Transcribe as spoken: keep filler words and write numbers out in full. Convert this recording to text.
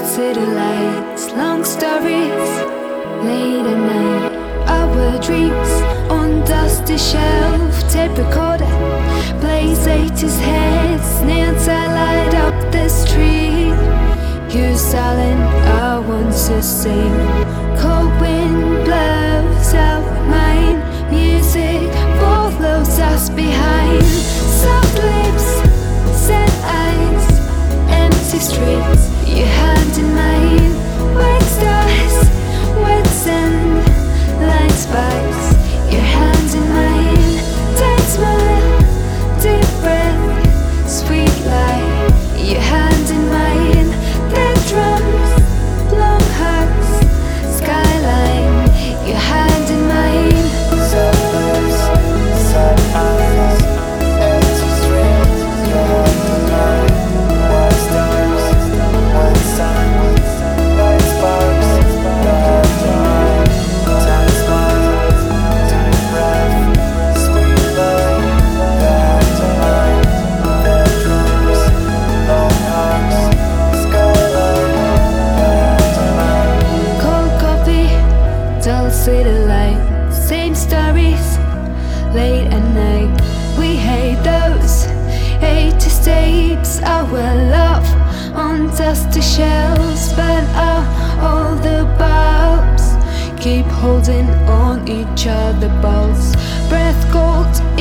city lights, long stories, late at night. Our dreams on dusty shelf, tape recorder plays eighties hits, neon light up the street. You silent, I want to sing. Cold wind blows out mine. Music follows us behind. Soft lips, sad eyes, empty streets, your hand in mine. White stars, wet sand, light sparks, your hand in mine. Tight smile, deep breath, sweet light, your hand in mine. Dead drums, long hugs, skyline, your hand in mine. Sad lips, sad eyes, empty streets, your hand in mine. White stars, wet sand, light sparks, your hand in mine. Tight smile, deep breath, sweet light, your hand in mine. Dead drums, long hugs, skyline, your hand in mine. Cold coffee, dull city light, same stories, late at night. We hate those eighties tapes, our love on dusty shelves. Burn out all the bulbs, keep holding on each other balls. Breath cold,